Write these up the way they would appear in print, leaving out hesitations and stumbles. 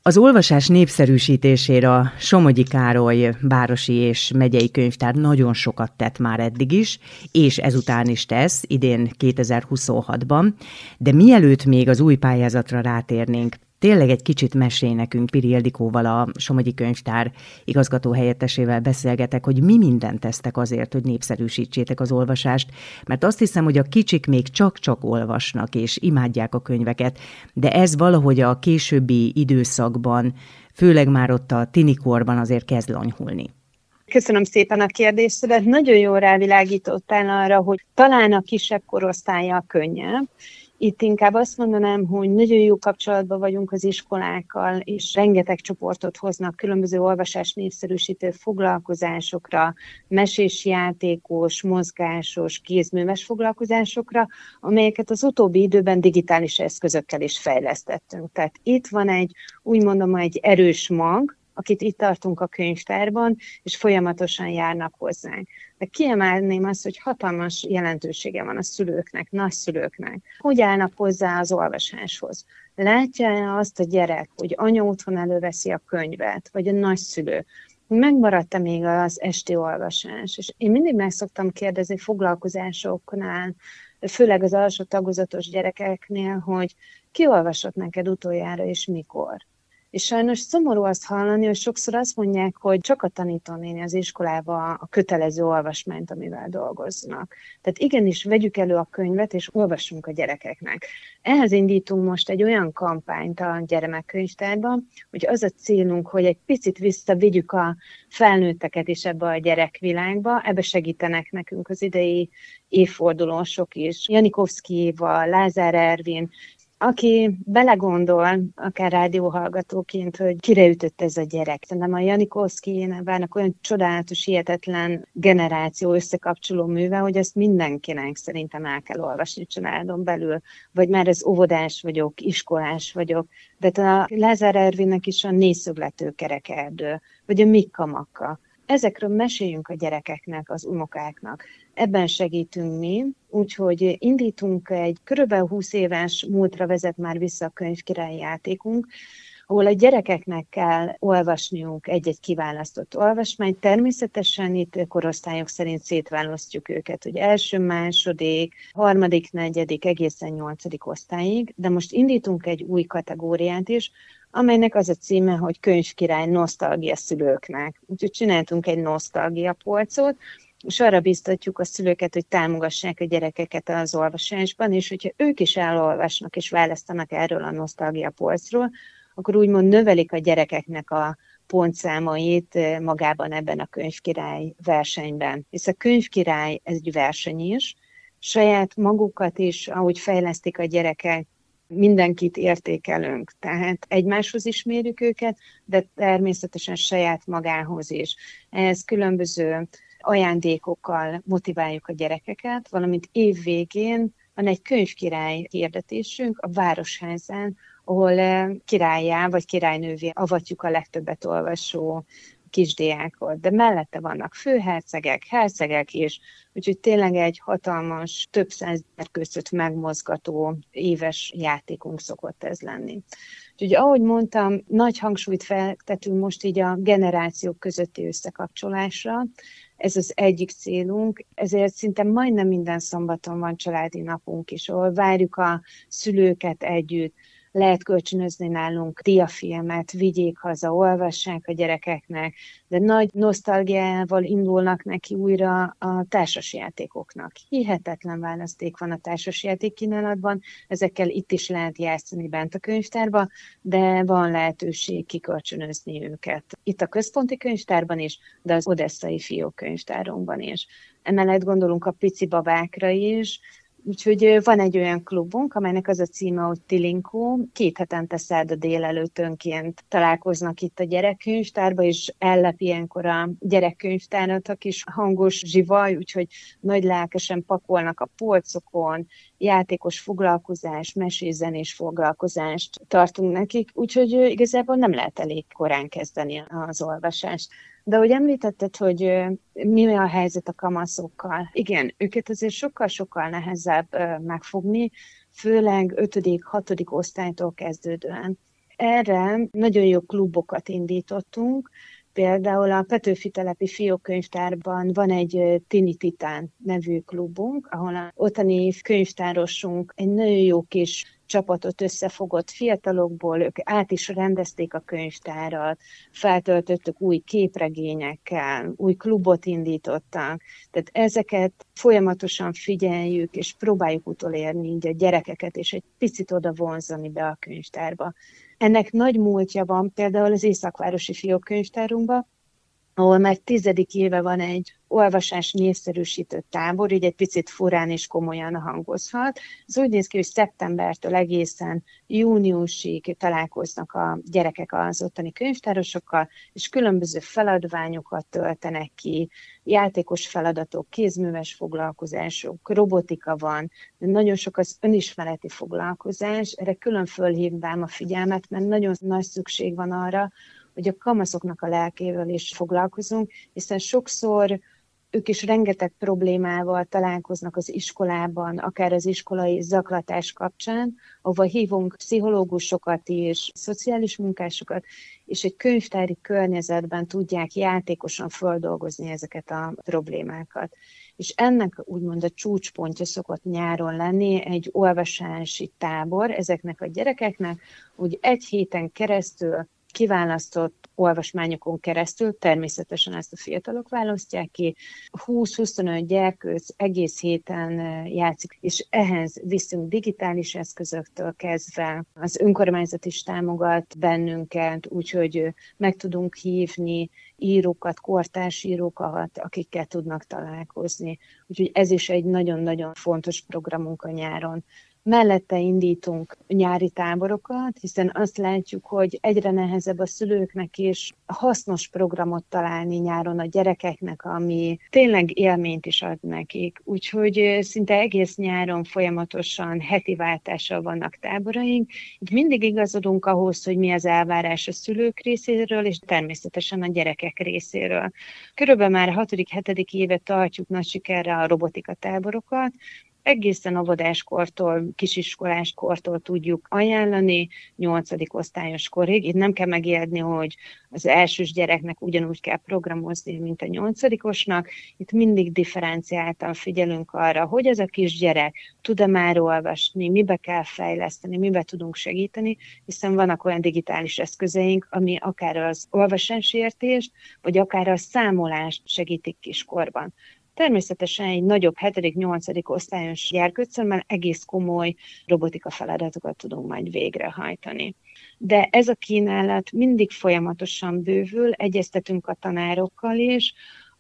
Az olvasás népszerűsítésére a Somogyi Károly városi és megyei könyvtár nagyon sokat tett már eddig is, és ezután is tesz, idén 2026-ban, de mielőtt még az új pályázatra rátérnénk, tényleg egy kicsit mesélj nekünk, Piri Ildikóval, a Somogyi Könyvtár igazgató helyettesével beszélgetek, hogy mi mindent tesztek azért, hogy népszerűsítsétek az olvasást, mert azt hiszem, hogy a kicsik még csak-csak olvasnak, és imádják a könyveket, de ez valahogy a későbbi időszakban, főleg már ott a tinikorban azért kezd lanyhulni. Köszönöm szépen a kérdésedet. Nagyon jól rávilágítottál arra, hogy talán a kisebb korosztállyal könnyebb. Itt inkább azt mondanám, hogy nagyon jó kapcsolatban vagyunk az iskolákkal, és rengeteg csoportot hoznak különböző olvasás népszerűsítő foglalkozásokra, mesés játékos, mozgásos, kézműves foglalkozásokra, amelyeket az utóbbi időben digitális eszközökkel is fejlesztettünk. Tehát itt van egy erős mag, akit itt tartunk a könyvtárban, és folyamatosan járnak hozzánk. De kiemelném azt, hogy hatalmas jelentősége van a szülőknek, nagyszülőknek. Hogy állnak hozzá az olvasáshoz? Látja azt a gyerek, hogy anya otthon előveszi a könyvet, vagy a nagyszülő, megmaradt-e még az esti olvasás? És én mindig meg szoktam kérdezni foglalkozásoknál, főleg az alsó tagozatos gyerekeknél, hogy ki olvasott neked utoljára, és mikor? És sajnos szomorú azt hallani, hogy sokszor azt mondják, hogy csak a tanítónéni az iskolába a kötelező olvasmányt, amivel dolgoznak. Tehát igenis vegyük elő a könyvet, és olvassunk a gyerekeknek. Ehhez indítunk most egy olyan kampányt a gyermekkönyvtárban, hogy az a célunk, hogy egy picit visszavigyük a felnőtteket is ebbe a gyerekvilágba, ebbe segítenek nekünk az idei évfordulósok is. Janikovszky Éva, Lázár Ervin, aki belegondol, akár rádióhallgatóként, hogy kire ütött ez a gyerek. Szerintem a Janikovszky Évának olyan csodálatos, hihetetlen generáció összekapcsoló műve, hogy ezt mindenkinek szerintem el kell olvasni családon belül. Vagy már az óvodás vagyok, iskolás vagyok. De a Lázár Ervinnek is a Négyszögletű kerekerdő, vagy a Mikka Makka. Ezekről meséljünk a gyerekeknek, az unokáknak. Ebben segítünk mi, úgyhogy indítunk egy körülbelül 20 éves múltra vezet már vissza a könyvkirályi játékunk, ahol a gyerekeknek kell olvasniuk egy-egy kiválasztott olvasmányt. Természetesen itt korosztályok szerint szétválasztjuk őket, hogy első, második, harmadik, negyedik, egészen 8. osztályig, de most indítunk egy új kategóriát is, amelynek az a címe, hogy Könyvkirály nosztalgia szülőknek. Úgyhogy csináltunk egy nosztalgia polcot, és arra biztatjuk a szülőket, hogy támogassák a gyerekeket az olvasásban, és hogyha ők is elolvasnak és választanak erről a nosztalgia polcról, akkor úgymond növelik a gyerekeknek a pontszámait magában ebben a Könyvkirály versenyben. Hisz a Könyvkirály ez egy verseny is, saját magukat is, ahogy fejlesztik a gyerekek, mindenkit értékelünk, tehát egymáshoz is mérjük őket, de természetesen saját magához is. Ehhez különböző ajándékokkal motiváljuk a gyerekeket, valamint év végén van egy könyvkirály hirdetésünk a Városházán, ahol királlyá vagy királynővé avatjuk a legtöbbet olvasó kisdiákot, de mellette vannak főhercegek, hercegek is, úgyhogy tényleg egy hatalmas, több száz között megmozgató éves játékunk szokott ez lenni. Úgyhogy ahogy mondtam, nagy hangsúlyt fektetünk most így a generációk közötti összekapcsolásra, ez az egyik célunk, ezért szinte majdnem minden szombaton van családi napunk is, ahol várjuk a szülőket együtt, lehet kölcsönözni nálunk diafilmet, vigyék haza, olvassák a gyerekeknek, de nagy nosztalgiával indulnak neki újra a társasjátékoknak. Hihetetlen választék van a társasjáték kínálatban, ezekkel itt is lehet játszani bent a könyvtárba, de van lehetőség kikölcsönözni őket. Itt a központi könyvtárban is, de az odesszai fiókönyvtárunkban is. Emellett gondolunk a pici babákra is. Úgyhogy van egy olyan klubunk, amelynek az a címe, hogy Tilinkó. 2 hetente szerda délelőttönként találkoznak itt a gyerekkönyvtárba, és ellep ilyenkor a gyerekkönyvtárat a kis hangos zsivaj, úgyhogy nagy lelkesen pakolnak a polcokon, játékos foglalkozás, mesés-zenés foglalkozást tartunk nekik, úgyhogy igazából nem lehet elég korán kezdeni az olvasást. De ahogy említetted, hogy mi a helyzet a kamaszokkal, igen, őket azért sokkal-sokkal nehezebb megfogni, főleg 5.-6. osztálytól kezdődően. Erre nagyon jó klubokat indítottunk. Például a Petőfi telepi fiókkönyvtárban van egy Tini Titán nevű klubunk, ahol a ottani könyvtárosunk egy nagyon jó kis csapatot összefogott fiatalokból, ők át is rendezték a könyvtárat, feltöltöttük új képregényekkel, új klubot indítottak. Tehát ezeket folyamatosan figyeljük, és próbáljuk utolérni így a gyerekeket, és egy picit oda vonzani be a könyvtárba. Ennek nagy múltja van például az Északvárosi Fiókkönyvtárunkban, ahol már 10. éve van egy olvasás népszerűsítő tábor, így egy picit furán és komolyan hangozhat. Ez úgy néz ki, hogy szeptembertől egészen júniusig találkoznak a gyerekek az ottani könyvtárosokkal, és különböző feladványokat töltenek ki, játékos feladatok, kézműves foglalkozások, robotika van, de nagyon sok az önismereti foglalkozás. Erre külön fölhívnám a figyelmet, mert nagyon nagy szükség van arra, hogy a kamaszoknak a lelkével is foglalkozunk, hiszen sokszor ők is rengeteg problémával találkoznak az iskolában, akár az iskolai zaklatás kapcsán, ahova hívunk pszichológusokat és szociális munkásokat, és egy könyvtári környezetben tudják játékosan feldolgozni ezeket a problémákat. És ennek úgymond a csúcspontja szokott nyáron lenni egy olvasási tábor ezeknek a gyerekeknek, úgy egy héten keresztül kiválasztott olvasmányokon keresztül, természetesen ezt a fiatalok választják ki, 20-25 gyerkőc egész héten játszik, és ehhez viszünk digitális eszközöktől kezdve. Az önkormányzat is támogat bennünket, úgyhogy meg tudunk hívni írókat, kortárs írókat, akikkel tudnak találkozni. Úgyhogy ez is egy nagyon-nagyon fontos programunk a nyáron. Mellette indítunk nyári táborokat, hiszen azt látjuk, hogy egyre nehezebb a szülőknek is hasznos programot találni nyáron a gyerekeknek, ami tényleg élményt is ad nekik. Úgyhogy szinte egész nyáron folyamatosan heti váltással vannak táboraink. Itt mindig igazodunk ahhoz, hogy mi az elvárás a szülők részéről, és természetesen a gyerekek részéről. Körülbelül már 6.-7. éve tartjuk nagy sikerrel a robotika táborokat, egészen óvodáskortól, kisiskoláskortól tudjuk ajánlani, 8. osztályos korig. Itt nem kell megijedni, hogy az elsős gyereknek ugyanúgy kell programozni, mint a 8-osnak. Itt mindig differenciáltan figyelünk arra, hogy ez a kisgyerek tud-e már olvasni, mibe kell fejleszteni, mibe tudunk segíteni, hiszen vannak olyan digitális eszközeink, ami akár az olvasásértést, vagy akár a számolást segítik kiskorban. Természetesen egy nagyobb 7.-8. osztályos gyerkőccel már egész komoly robotika feladatokat tudunk majd végrehajtani. De ez a kínálat mindig folyamatosan bővül, egyeztetünk a tanárokkal is,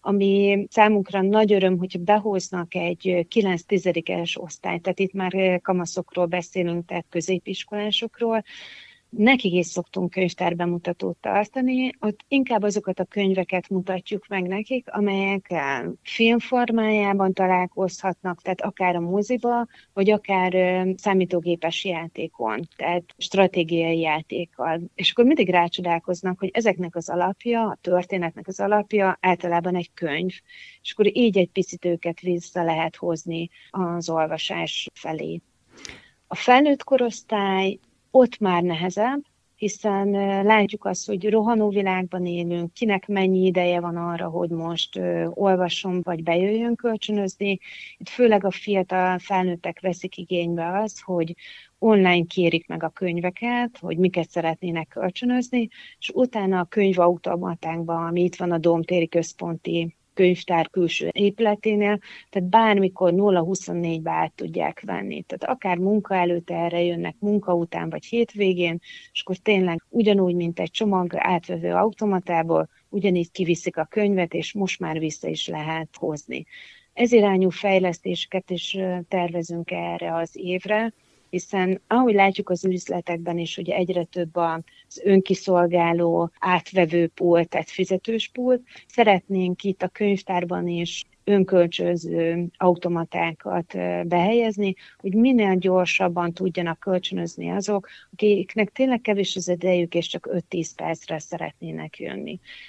ami számunkra nagy öröm, hogyha behoznak egy 9-10-es osztályt, tehát itt már kamaszokról beszélünk, tehát középiskolásokról. Nekik is szoktunk könyvtárbemutatót tartani, ott inkább azokat a könyveket mutatjuk meg nekik, amelyek filmformájában találkozhatnak, tehát akár a moziba, vagy akár számítógépes játékon, tehát stratégiai játékkal. És akkor mindig rácsodálkoznak, hogy ezeknek az alapja, a történetnek az alapja általában egy könyv, és akkor így egy picit őket vissza lehet hozni az olvasás felé. A felnőtt korosztály ott már nehezebb, hiszen látjuk azt, hogy rohanó világban élünk, kinek mennyi ideje van arra, hogy most olvasson, vagy bejöjjön kölcsönözni. Itt főleg a fiatal felnőttek veszik igénybe az, hogy online kérik meg a könyveket, hogy miket szeretnének kölcsönözni, és utána a könyvautomatánkban, ami itt van a Dómtéri Központi Könyvtár külső épületénél, tehát bármikor 0-24-be át tudják venni. Tehát akár munka előtt erre jönnek, munka után vagy hétvégén, és akkor tényleg ugyanúgy, mint egy csomag átvevő automatából, ugyanígy kiviszik a könyvet, és most már vissza is lehet hozni. Ez irányú fejlesztéseket is tervezünk erre az évre, hiszen ahogy látjuk az üzletekben is, hogy egyre több az önkiszolgáló átvevő pult, tehát fizetős pult, szeretnénk itt a könyvtárban is önkölcsönző automatákat behelyezni, hogy minél gyorsabban tudjanak kölcsönözni azok, akiknek tényleg kevés az idejük, és csak 5-10 percre szeretnének jönni.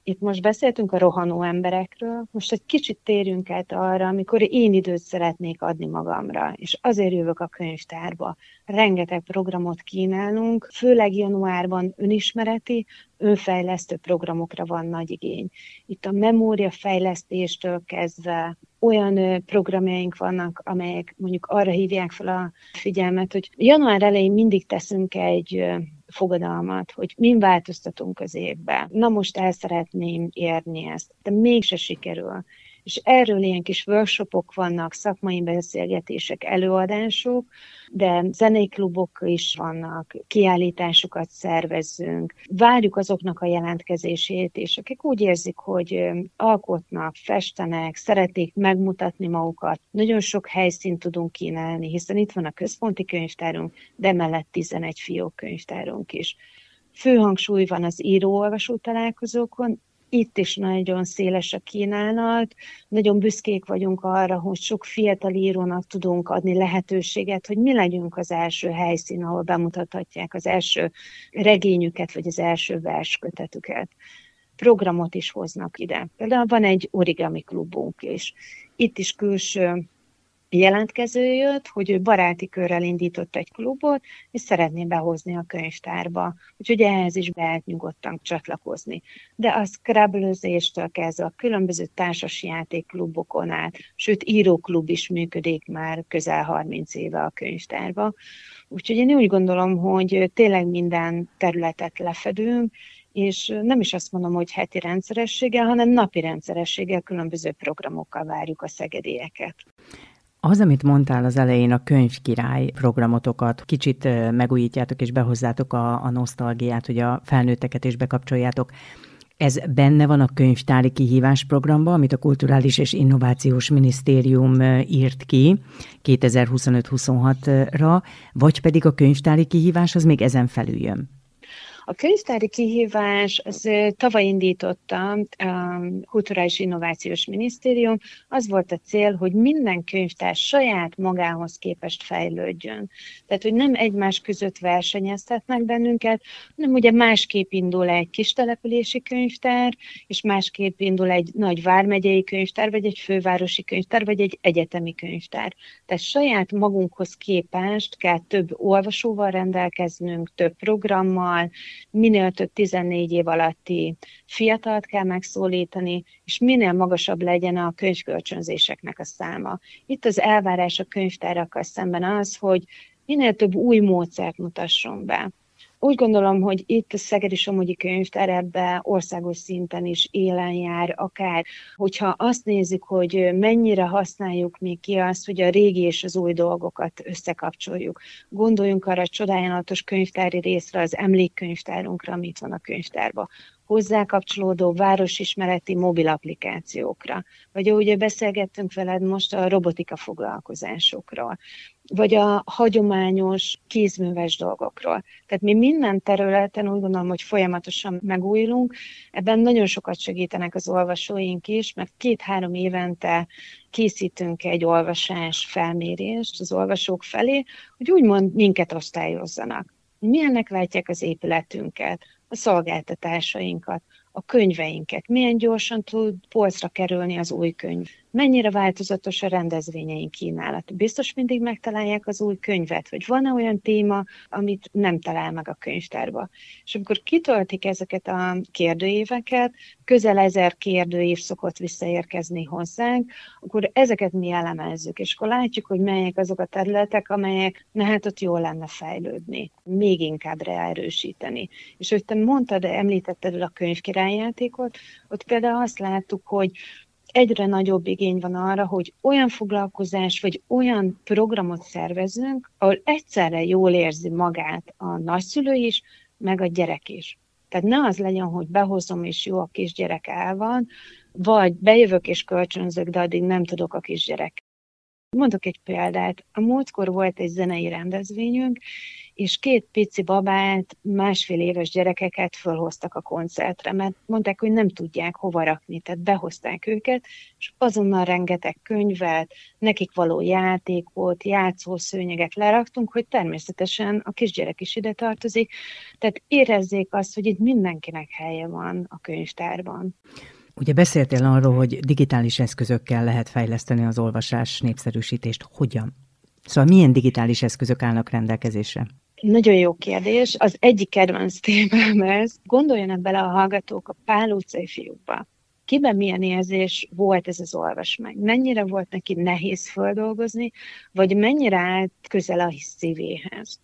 Itt most beszéltünk a rohanó emberekről, most egy kicsit térjünk át arra, amikor én időt szeretnék adni magamra, és azért jövök a könyvtárba. Rengeteg programot kínálunk, főleg januárban önismereti, önfejlesztő programokra van nagy igény. Itt a memóriafejlesztéstől kezdve olyan programjaink vannak, amelyek mondjuk arra hívják fel a figyelmet, hogy január elején mindig teszünk egy fogadalmat, hogy min változtatunk az évben. Na most el szeretném érni ezt, de mégse sikerül. És erről ilyen kis workshopok vannak, szakmai beszélgetések, előadások, de zenei klubok is vannak, kiállításokat szervezzünk. Várjuk azoknak a jelentkezését, és akik úgy érzik, hogy alkotnak, festenek, szeretik megmutatni magukat. Nagyon sok helyszínt tudunk kínálni, hiszen itt van a központi könyvtárunk, de emellett 11 fiókkönyvtárunk is. Főhangsúly van az író-olvasó találkozókon, itt is nagyon széles a kínálat, nagyon büszkék vagyunk arra, hogy sok fiatal írónak tudunk adni lehetőséget, hogy mi legyünk az első helyszín, ahol bemutathatják az első regényüket, vagy az első verskötetüket. Programot is hoznak ide. Például van egy origami klubunk is. Itt is külső jelentkező jött, hogy ő baráti körrel indított egy klubot, és szeretné behozni a könyvtárba. Úgyhogy ehhez is lehet nyugodtan csatlakozni. De a Scrabble-özéstől kezdve a különböző társasjátékklubokon át, sőt íróklub is működik már közel 30 éve a könyvtárba. Úgyhogy én úgy gondolom, hogy tényleg minden területet lefedünk, és nem is azt mondom, hogy heti rendszerességgel, hanem napi rendszerességgel különböző programokkal várjuk a szegedieket. Az, amit mondtál az elején, a könyvkirály programotokat, kicsit megújítjátok és behozzátok a nosztalgiát, hogy a felnőtteket is bekapcsoljátok. Ez benne van a könyvtári kihívás programban, amit a Kulturális és Innovációs Minisztérium írt ki 2025-26-ra, vagy pedig a könyvtári kihívás az még ezen felül jön? A könyvtári kihívás, az tavaly indította a Kulturális Innovációs Minisztérium, az volt a cél, hogy minden könyvtár saját magához képest fejlődjön. Tehát, hogy nem egymás között versenyeztetnek bennünket, hanem ugye másképp indul egy kis települési könyvtár, és másképp indul egy nagy vármegyei könyvtár, vagy egy fővárosi könyvtár, vagy egy egyetemi könyvtár. Tehát saját magunkhoz képest kell több olvasóval rendelkeznünk, több programmal, minél több 14 év alatti fiatalt kell megszólítani, és minél magasabb legyen a könyvkölcsönzéseknek a száma. Itt az elvárás a könyvtárakkal szemben az, hogy minél több új módszert mutasson be. Úgy gondolom, hogy itt a Szegedi-Somogyi Könyvtár ebben országos szinten is élen jár, akár hogyha azt nézzük, hogy mennyire használjuk még ki azt, hogy a régi és az új dolgokat összekapcsoljuk. Gondoljunk arra a csodálatos könyvtári részre, az emlékkönyvtárunkra, amit van a könyvtárban. Hozzá kapcsolódó városismereti mobil applikációkra, vagy ahogy beszélgettünk veled most a robotika foglalkozásokról, vagy a hagyományos kézműves dolgokról. Tehát mi minden területen úgy gondolom, hogy folyamatosan megújulunk, ebben nagyon sokat segítenek az olvasóink is, mert 2-3 évente készítünk egy olvasás felmérést az olvasók felé, hogy úgymond minket osztályozzanak. Milyennek látják az épületünket, a szolgáltatásainkat, a könyveinket, milyen gyorsan tud polcra kerülni az új könyv, mennyire változatos a rendezvényeink kínálat. Biztos mindig megtalálják az új könyvet, vagy van-e olyan téma, amit nem talál meg a könyvtárba. És amikor kitöltik ezeket a kérdőíveket, közel 1000 kérdőív szokott visszaérkezni hozzánk, akkor ezeket mi elemezzük, és akkor látjuk, hogy melyek azok a területek, amelyek hát ott jól lenne fejlődni, még inkább erősíteni. És hogy te mondtad, említetted a könyvkirályjátékot, ott például azt láttuk, hogy egyre nagyobb igény van arra, hogy olyan foglalkozás, vagy olyan programot szervezünk, ahol egyszerre jól érzi magát a nagyszülő is, meg a gyerek is. Tehát ne az legyen, hogy behozom, és jó, a kisgyerek el van, vagy bejövök és kölcsönzök, de addig nem tudok a kisgyerek Mondok egy példát. A múltkor volt egy zenei rendezvényünk, és 2 pici babát, 1,5 éves gyerekeket fölhoztak a koncertre, mert mondták, hogy nem tudják hova rakni, tehát behozták őket, és azonnal rengeteg könyvet, nekik való játékot, játszószőnyeget leraktunk, hogy természetesen a kisgyerek is ide tartozik, tehát érezzék azt, hogy itt mindenkinek helye van a könyvtárban. Ugye beszéltél arról, hogy digitális eszközökkel lehet fejleszteni az olvasás népszerűsítést. Hogyan? Szóval milyen digitális eszközök állnak rendelkezésre? Nagyon jó kérdés. Az egyik kedvenc témám ez. Gondoljanak bele a hallgatók a Pál utcai fiúkba. Kiben milyen érzés volt ez az olvasmány? Mennyire volt neki nehéz földolgozni, vagy mennyire állt közel a szívéhez?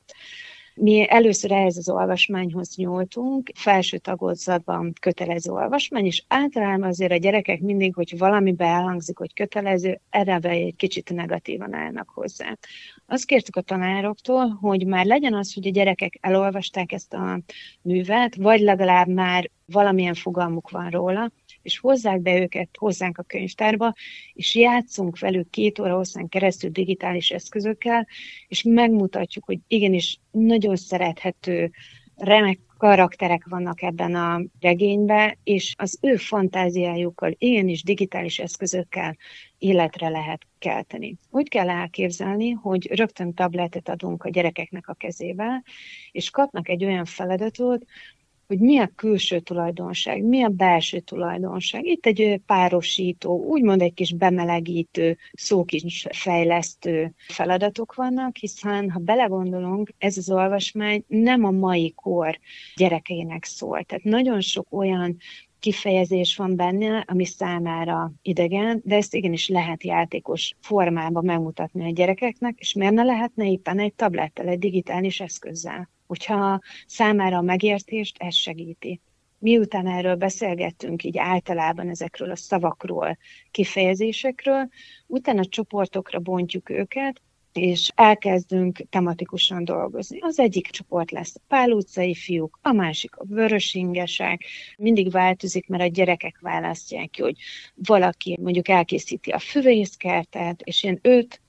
Mi először ehhez az olvasmányhoz nyúltunk, felső tagozatban kötelező olvasmány, és általában azért a gyerekek mindig, hogy valami elhangzik, hogy kötelező, erre egy kicsit negatívan állnak hozzá. Azt kértük a tanároktól, hogy már legyen az, hogy a gyerekek elolvasták ezt a művet, vagy legalább már valamilyen fogalmuk van róla, és hozzák be őket hozzánk a könyvtárba, és játszunk velük 2 óra hosszán keresztül digitális eszközökkel, és megmutatjuk, hogy igenis nagyon szerethető, remek karakterek vannak ebben a regényben, és az ő fantáziájukkal igenis digitális eszközökkel életre lehet kelteni. Úgy kell elképzelni, hogy rögtön tabletet adunk a gyerekeknek a kezébe, és kapnak egy olyan feladatot, hogy mi a külső tulajdonság, mi a belső tulajdonság. Itt egy párosító, úgymond egy kis bemelegítő, szókincsfejlesztő feladatok vannak, hiszen ha belegondolunk, ez az olvasmány nem a mai kor gyerekeinek szól. Tehát nagyon sok olyan kifejezés van benne, ami számára idegen, de ezt igenis lehet játékos formában megmutatni a gyerekeknek, és miért ne lehetne éppen egy tablettel, egy digitális eszközzel, hogyha számára a megértést ez segíti. Miután erről beszélgettünk így általában ezekről a szavakról, kifejezésekről, utána csoportokra bontjuk őket, és elkezdünk tematikusan dolgozni. Az egyik csoport lesz a Pál utcai fiúk, a másik a vörösingesek. Mindig változik, mert a gyerekek választják ki, hogy valaki mondjuk elkészíti a füvészkertet, és ilyen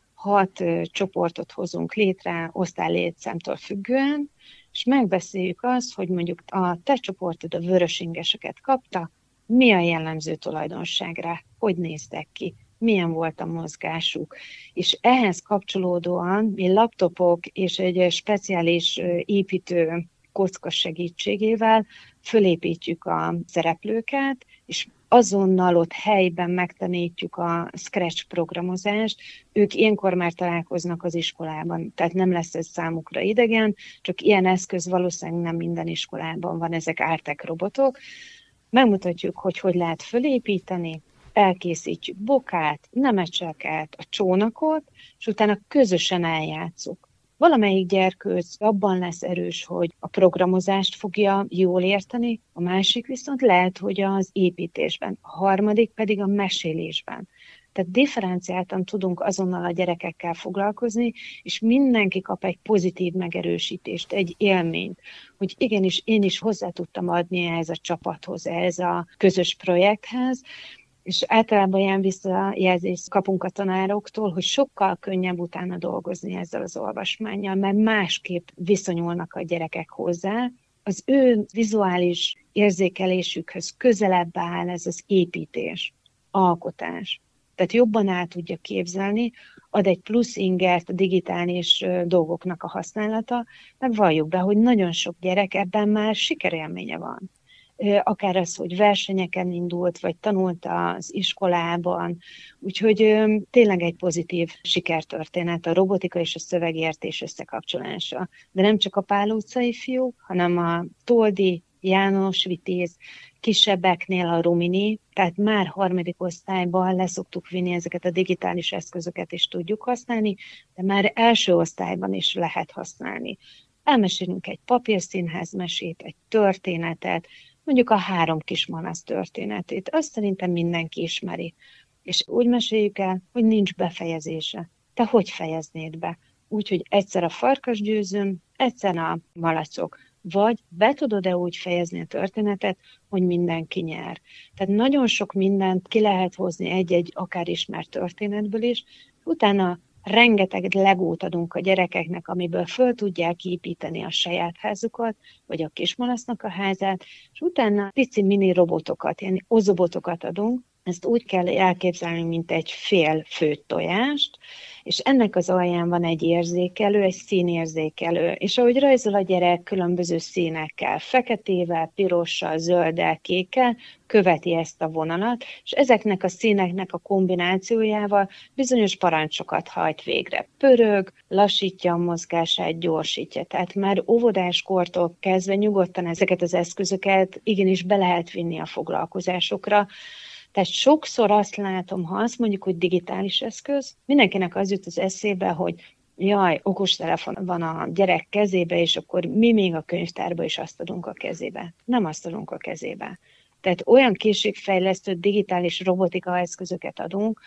5-6 csoportot hozunk létre osztálylétszámtól függően, és megbeszéljük azt, hogy mondjuk a te csoportod a vörösingeseket kapta, mi a jellemző tulajdonságra, hogy néztek ki, milyen volt a mozgásuk. És ehhez kapcsolódóan mi laptopok és egy speciális építő kocka segítségével fölépítjük a szereplőket, és azonnal ott helyben megtanítjuk a Scratch programozást. Ők ilyenkor már találkoznak az iskolában, tehát nem lesz ez számukra idegen, csak ilyen eszköz valószínűleg nem minden iskolában van, ezek Artec robotok. Megmutatjuk, hogy lehet fölépíteni, elkészítjük bokát, nemecseket, a csónakot, és utána közösen eljátszuk. Valamelyik gyerkőc abban lesz erős, hogy a programozást fogja jól érteni, a másik viszont lehet, hogy az építésben, a harmadik pedig a mesélésben. Tehát differenciáltan tudunk azonnal a gyerekekkel foglalkozni, és mindenki kap egy pozitív megerősítést, egy élményt, hogy igenis én is hozzá tudtam adni ehhez a csapathoz, ehhez a közös projekthez, és általában ilyen visszajelzést kapunk a tanároktól, hogy sokkal könnyebb utána dolgozni ezzel az olvasmánnyal, mert másképp viszonyulnak a gyerekek hozzá. Az ő vizuális érzékelésükhöz közelebb áll ez az építés, alkotás. Tehát jobban el tudja képzelni, ad egy plusz ingert a digitális dolgoknak a használata, meg valljuk be, hogy nagyon sok gyerek ebben már sikerélménye van. Akár az, hogy versenyeken indult, vagy tanult az iskolában. Úgyhogy tényleg egy pozitív sikertörténet a robotika és a szövegértés összekapcsolása. De nem csak a Pál utcai fiúk, hanem a Toldi, János Vitéz, kisebbeknél a Rumini, tehát már 3. osztályban leszoktuk vinni ezeket a digitális eszközöket, és tudjuk használni, de már első osztályban is lehet használni. Elmesélünk egy papírszínház mesét, egy történetet, mondjuk a 3 kismalac történetét. Azt szerintem mindenki ismeri. És úgy meséljük el, hogy nincs befejezése. Te hogy fejeznéd be? Úgyhogy egyszer a farkasgyőzőn, egyszer a malacok. Vagy be tudod-e úgy fejezni a történetet, hogy mindenki nyer. Tehát nagyon sok mindent ki lehet hozni egy-egy akár ismert történetből is, utána rengeteg legót adunk a gyerekeknek, amiből föl tudják építeni a saját házukat, vagy a kismalasznak a házát, és utána pici mini robotokat, ilyen ozobotokat adunk. Ezt úgy kell elképzelni, mint egy fél főtt tojást, és ennek az alján van egy érzékelő, egy színérzékelő, és ahogy rajzol a gyerek különböző színekkel, feketével, pirossal, zölddel, kékkel, követi ezt a vonalat, és ezeknek a színeknek a kombinációjával bizonyos parancsokat hajt végre. Pörög, lassítja a mozgását, gyorsítja. Tehát már óvodáskortól kezdve nyugodtan ezeket az eszközöket igenis be lehet vinni a foglalkozásokra. Tehát sokszor azt látom, ha azt mondjuk, hogy digitális eszköz, mindenkinek az jut az eszébe, hogy jaj, okostelefon van a gyerek kezébe, és akkor mi még a könyvtárba is azt adunk a kezébe. Nem azt adunk a kezébe. Tehát olyan készségfejlesztő digitális robotika eszközöket adunk,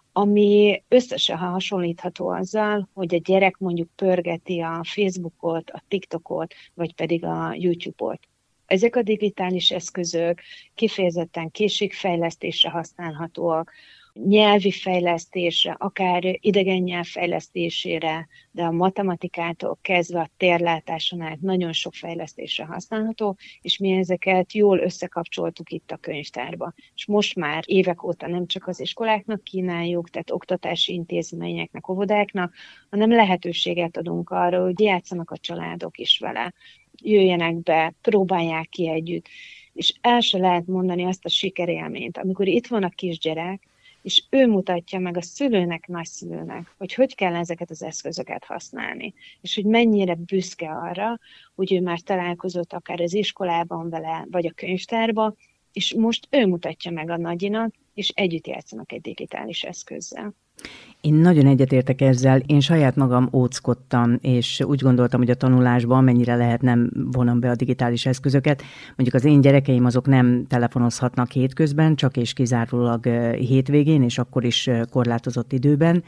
ami összesen hasonlítható azzal, hogy a gyerek mondjuk pörgeti a Facebookot, a TikTokot, vagy pedig a YouTube-ot. Ezek a digitális eszközök kifejezetten készségfejlesztésre használhatóak, nyelvi fejlesztésre, akár idegen nyelv fejlesztésére, de a matematikától kezdve a térlátáson át nagyon sok fejlesztésre használható, és mi ezeket jól összekapcsoltuk itt a könyvtárba. És most már évek óta nem csak az iskoláknak kínáljuk, tehát oktatási intézményeknek, óvodáknak, hanem lehetőséget adunk arra, hogy játszanak a családok is vele, jöjjenek be, próbálják ki együtt. És el se lehet mondani azt a sikerélményt, amikor itt van a kisgyerek, és ő mutatja meg a szülőnek, nagyszülőnek, hogy kell ezeket az eszközöket használni, és hogy mennyire büszke arra, hogy ő már találkozott akár az iskolában vele, vagy a könyvtárban, és most ő mutatja meg a nagyinak, és együtt játszanak egy digitális eszközzel. Én nagyon egyetértek ezzel, én saját magam óckodtam, és úgy gondoltam, hogy a tanulásban mennyire lehet nem vonom be a digitális eszközöket. Mondjuk az én gyerekeim azok nem telefonozhatnak hétközben, csak és kizárólag hétvégén, és akkor is korlátozott időben.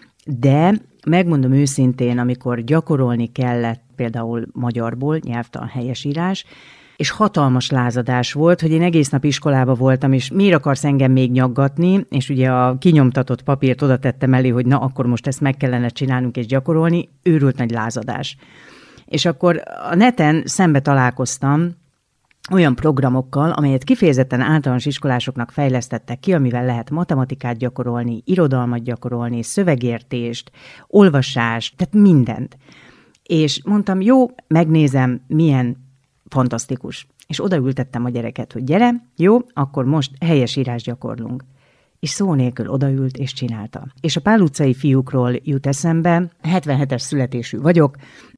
De megmondom őszintén, amikor gyakorolni kellett például magyarból, nyelvtan helyesírás, és hatalmas lázadás volt, hogy én egész nap iskolába voltam, és miért akarsz engem még nyaggatni, és ugye a kinyomtatott papírt oda tettem elé, hogy na, akkor most ezt meg kellene csinálnunk és gyakorolni, őrült nagy lázadás. És akkor a neten szembe találkoztam olyan programokkal, amelyet kifejezetten általános iskolásoknak fejlesztettek ki, amivel lehet matematikát gyakorolni, irodalmat gyakorolni, szövegértést, olvasást, tehát mindent. És mondtam, jó, megnézem, milyen fantasztikus. És odaültettem a gyereket, hogy gyere, jó, akkor most helyesírás gyakorlunk. És szó nélkül odaült és csinálta. És a Pál utcai fiúkról jut eszembe, 77-es születésű vagyok,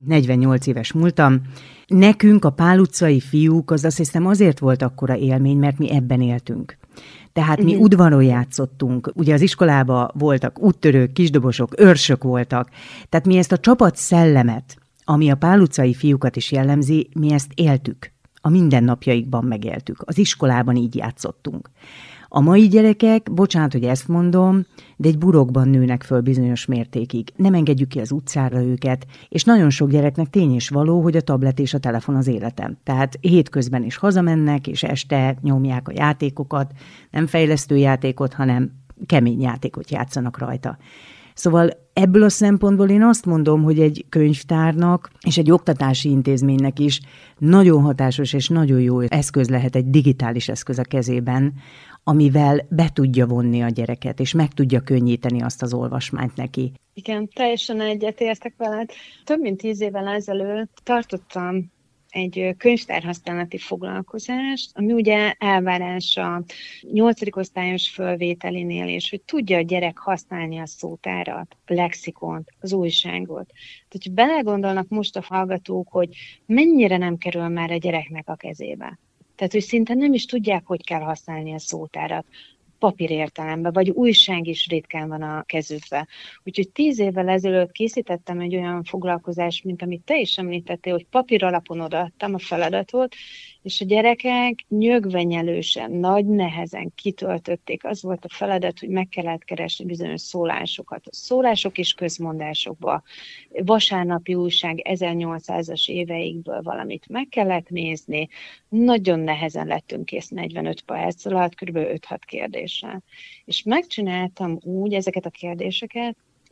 48 éves múltam. Nekünk a Pál utcai fiúk az azt hiszem azért volt akkora élmény, mert mi ebben éltünk. Tehát mi udvaron játszottunk, ugye az iskolában voltak úttörők, kisdobosok, őrsök voltak. Tehát mi ezt a csapat szellemet, ami a Pál utcai fiúkat is jellemzi, mi ezt éltük. A mindennapjaikban megéltük. Az iskolában így játszottunk. A mai gyerekek, bocsánat, hogy ezt mondom, de egy burokban nőnek föl bizonyos mértékig. Nem engedjük ki az utcára őket, és nagyon sok gyereknek tény is való, hogy a tablet és a telefon az életem. Tehát hétközben is hazamennek, és este nyomják a játékokat, nem fejlesztő játékot, hanem kemény játékot játszanak rajta. Szóval ebből a szempontból én azt mondom, hogy egy könyvtárnak és egy oktatási intézménynek is nagyon hatásos és nagyon jó eszköz lehet egy digitális eszköz a kezében, amivel be tudja vonni a gyereket, és meg tudja könnyíteni azt az olvasmányt neki. Igen, teljesen egyetértek veled. Több mint 10 évvel ezelőtt tartottam egy könyvtárhasználati foglalkozást, ami ugye elvárás a 8. osztályos fölvételinél, és hogy tudja a gyerek használni a szótárat, a lexikont, az újságot. Tehát, hogy belegondolnak most a hallgatók, hogy mennyire nem kerül már a gyereknek a kezébe. Tehát, hogy szinte nem is tudják, hogy kell használni a szótárat papír értelemben, vagy újság is ritkán van a kezükbe. Úgyhogy 10 évvel ezelőtt készítettem egy olyan foglalkozást, mint amit te is említettél, hogy papír alapon odaadtam a feladatot, és a gyerekek nyögvenyelősen, nagy nehezen kitöltötték. Az volt a feladat, hogy meg kellett keresni bizonyos szólásokat. A szólások is közmondásokba. Vasárnapi újság 1800-as éveikből valamit meg kellett nézni. Nagyon nehezen lettünk kész 45 perc alatt, kb. 5-6 kérdéssel. És megcsináltam úgy ezeket a kérdéseket,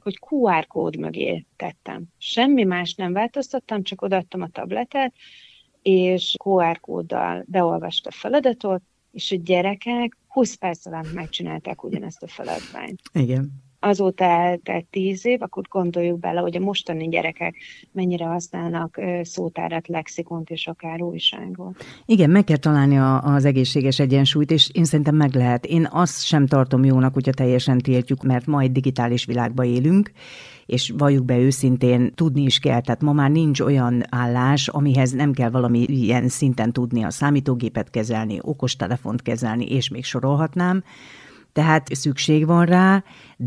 hogy QR kód mögé tettem. Semmi más nem változtattam, csak odaadtam a tabletet, és QR kóddal beolvasta a feladatot, és a gyerekek 20 perc alatt megcsinálták ugyanezt a feladványt. Igen. Azóta eltelt 10 év, akkor gondoljuk bele, hogy a mostani gyerekek mennyire használnak szótárat, lexikont és akár újságot. Igen, meg kell találni az egészséges egyensúlyt, és én szerintem meg lehet. Én azt sem tartom jónak, hogyha teljesen tiltjuk, mert ma egy digitális világban élünk, és valljuk be őszintén, tudni is kell. Tehát ma már nincs olyan állás, amihez nem kell valami ilyen szinten tudni a számítógépet kezelni, okostelefont kezelni, és még sorolhatnám. Tehát szükség van rá,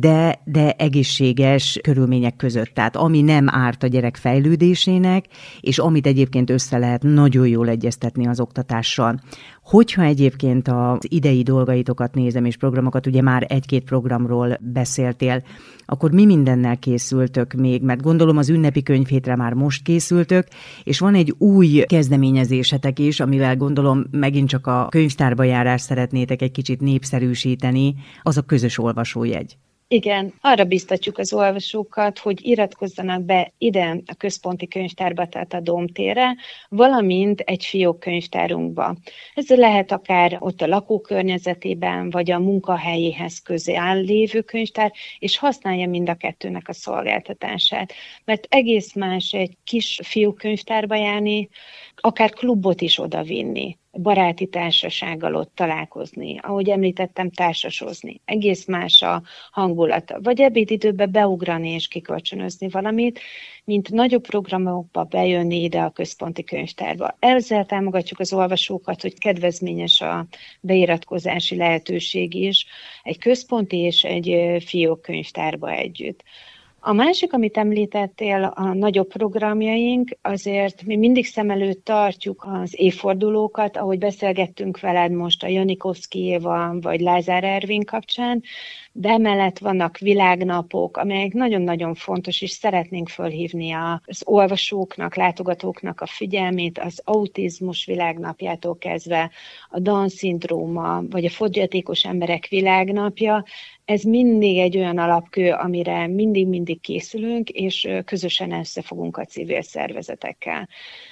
de egészséges körülmények között. Tehát ami nem árt a gyerek fejlődésének, és amit egyébként össze lehet nagyon jól egyeztetni az oktatással. Hogyha egyébként az idei dolgaitokat nézem, és programokat, ugye már 1-2 programról beszéltél, akkor mi mindennel készültök még? Mert gondolom az ünnepi könyvhétre már most készültök, és van egy új kezdeményezésetek is, amivel gondolom megint csak a könyvtárba járást szeretnétek egy kicsit népszerűsíteni, az a közös olvasójegy. Igen, arra biztatjuk az olvasókat, hogy iratkozzanak be ide a központi könyvtárba, tehát a Domtérre, valamint egy fiókkönyvtárunkba. Ez lehet akár ott a lakókörnyezetében, vagy a munkahelyéhez közel lévő könyvtár, és használja mind a kettőnek a szolgáltatását. Mert egész más egy kis fiókkönyvtárba járni, akár klubot is odavinni, baráti társasággal ott találkozni, ahogy említettem, társasozni. Egész más a hangulata. Vagy ebédidőben beugrani és kikölcsönözni valamit, mint nagyobb programokba bejönni ide a központi könyvtárba. Ezzel támogatjuk az olvasókat, hogy kedvezményes a beiratkozási lehetőség is egy központi és egy fiókkönyvtárba együtt. A másik, amit említettél, a nagyobb programjaink, azért mi mindig szem előtt tartjuk az évfordulókat, ahogy beszélgettünk veled most a Janikovszkijéval, vagy Lázár Ervin kapcsán, de emellett vannak világnapok, amelyek nagyon-nagyon fontos, és szeretnénk fölhívni az olvasóknak, látogatóknak a figyelmét, az autizmus világnapjától kezdve a Down-szindróma, vagy a fogyatékos emberek világnapja. Ez mindig egy olyan alapkő, amire mindig készülünk, és közösen összefogunk a civil szervezetekkel.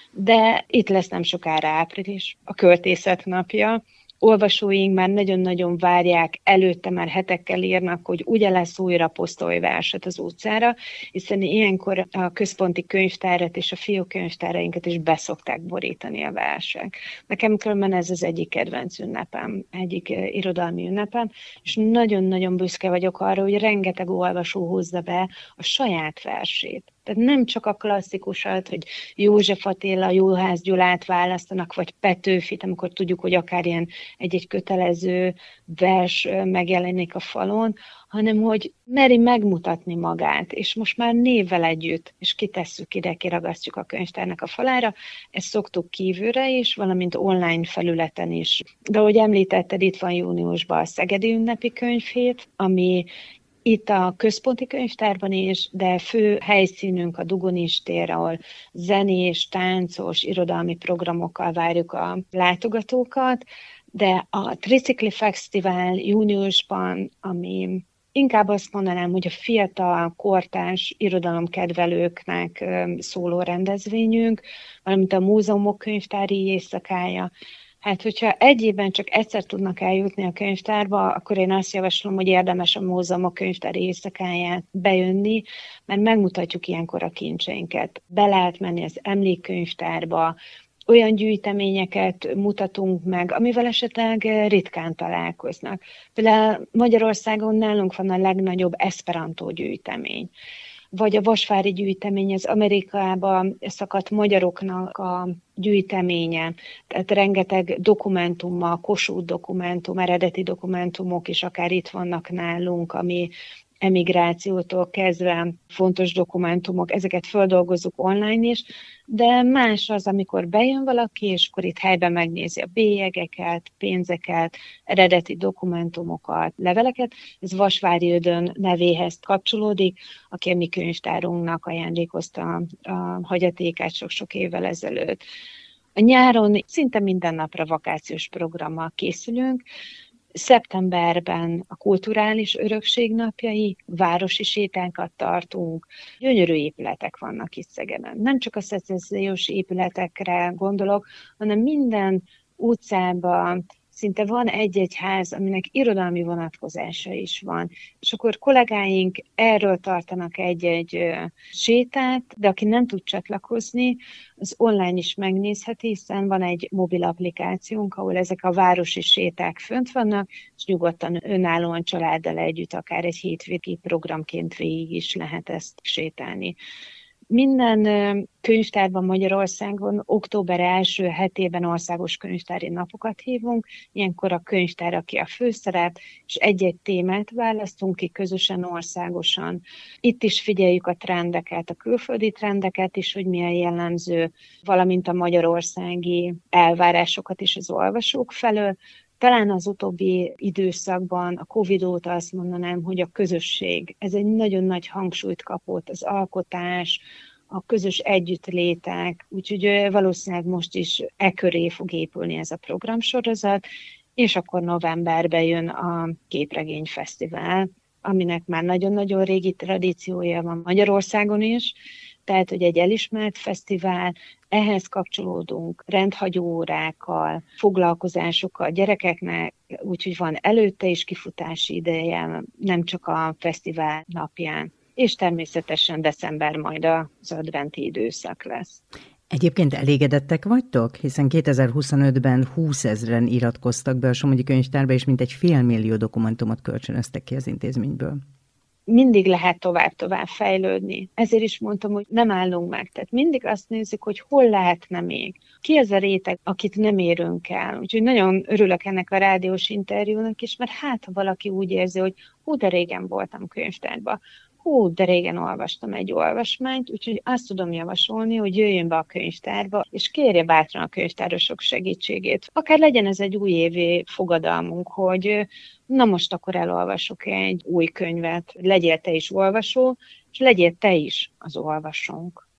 De itt lesz nem sokára április, a Költészet napja. Olvasóink már nagyon-nagyon várják, előtte már hetekkel írnak, hogy ugye lesz újra posztolj verset az utcára, hiszen ilyenkor a központi könyvtárat és a fiókkönyvtárainkat is beszokták borítani a versek. Nekem különben ez az egyik kedvenc ünnepem, egyik irodalmi ünnepem, és nagyon-nagyon büszke vagyok arra, hogy rengeteg olvasó hozza be a saját versét. Tehát nem csak a klasszikusat, hogy József Attila, Juhász Gyulát választanak, vagy Petőfit, amikor tudjuk, hogy akár ilyen egy-egy kötelező vers megjelenik a falon, hanem hogy meri megmutatni magát, és most már névvel együtt, és kitesszük ide, kiragasztjuk a könyvtárnak a falára, ezt szoktuk kívülre is, valamint online felületen is. De ahogy említetted, itt van júniusban a Szegedi ünnepi könyvhét, ami itt a központi könyvtárban is, de fő helyszínünk a Dugonis tér, ahol zenés, táncos, irodalmi programokkal várjuk a látogatókat, de a Tricikli Fesztivál júniusban, ami inkább azt mondanám, hogy a fiatal, kortárs irodalomkedvelőknek szóló rendezvényünk, valamint a múzeumok könyvtári éjszakája. Hát, hogyha egy évben csak egyszer tudnak eljutni a könyvtárba, akkor én azt javaslom, hogy érdemes a múzeumok könyvtári éjszakáját bejönni, mert megmutatjuk ilyenkor a kincseinket. Be lehet menni az emlékkönyvtárba, olyan gyűjteményeket mutatunk meg, amivel esetleg ritkán találkoznak. Például Magyarországon nálunk van a legnagyobb Esperanto gyűjtemény, vagy a Vasvári gyűjtemény, az Amerikában szakadt magyaroknak a gyűjteménye. Tehát rengeteg dokumentummal, Kossuth dokumentum, eredeti dokumentumok is akár itt vannak nálunk, ami emigrációtól kezdve fontos dokumentumok, ezeket földolgozzuk online is, de más az, amikor bejön valaki, és akkor itt helyben megnézi a bélyegeket, pénzeket, eredeti dokumentumokat, leveleket. Ez Vasvári Ödön nevéhez kapcsolódik, aki a mi könyvtárunknak ajándékozta a hagyatékát sok-sok évvel ezelőtt. A nyáron szinte minden napra vakációs programmal készülünk, Szeptemberben a kulturális örökség napjai, városi sétánkat tartunk, gyönyörű épületek vannak itt Szegeden. Nem csak a szecessziós épületekre gondolok, hanem minden utcában szinte van egy-egy ház, aminek irodalmi vonatkozása is van. És akkor kollégáink erről tartanak egy-egy sétát, de aki nem tud csatlakozni, az online is megnézheti, hiszen van egy mobil applikációnk, ahol ezek a városi séták fönt vannak, és nyugodtan önállóan családdal együtt, akár egy hétvégi programként végig is lehet ezt sétálni. Minden könyvtárban Magyarországon október első hetében országos könyvtári napokat hívunk, ilyenkor a könyvtár, aki a főszerep, és egy-egy témát választunk ki közösen, országosan. Itt is figyeljük a trendeket, a külföldi trendeket is, hogy milyen jellemző, valamint a magyarországi elvárásokat is az olvasók felől. Talán az utóbbi időszakban, a Covid óta azt mondanám, hogy a közösség, ez egy nagyon nagy hangsúlyt kapott, az alkotás, a közös együttlétek, úgyhogy valószínűleg most is köré fog épülni ez a programsorozat, és akkor novemberben jön a Képregényfesztivál, aminek már nagyon-nagyon régi tradíciója van Magyarországon is, tehát, hogy egy elismert fesztivál, ehhez kapcsolódunk rendhagyó órákkal, foglalkozásokkal gyerekeknek, úgyhogy van előtte is kifutási ideje, nem csak a fesztivál napján. És természetesen december majd az adventi időszak lesz. Egyébként elégedettek vagytok? Hiszen 2025-ben 20 000-en iratkoztak be a Somogyi Könyvtárba, és mintegy 500 000 dokumentumot kölcsönöztek ki az intézményből. Mindig lehet tovább fejlődni. Ezért is mondtam, hogy nem állunk meg. Tehát mindig azt nézzük, hogy hol lehetne még. Ki az a réteg, akit nem érünk el. Úgyhogy nagyon örülök ennek a rádiós interjúnak is, mert hát ha valaki úgy érzi, hogy de régen voltam könyvtárban, de régen olvastam egy olvasmányt, úgyhogy azt tudom javasolni, hogy jöjjön be a könyvtárba, és kérje bátran a könyvtárosok segítségét. Akár legyen ez egy újévi fogadalmunk, hogy na most akkor elolvasok egy új könyvet, legyél te is olvasó, és legyél te is az olvasónk.